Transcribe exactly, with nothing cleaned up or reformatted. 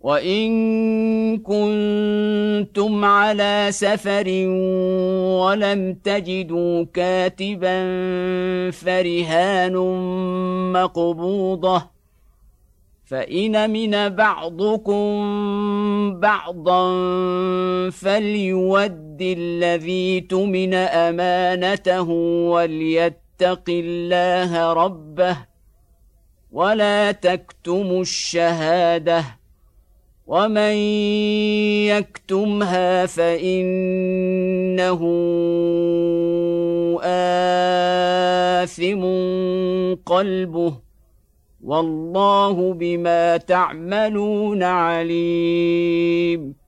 وإن كنتم على سفر ولم تجدوا كاتبا فرهان مقبوضة، فإن أمن بعضكم بعضا فليؤد الذي اؤتمن أمانته وليتق الله ربه ولا تكتموا الشهادة، ومن يكتمها فإنه آثم قلبه، والله بما تعملون عليم.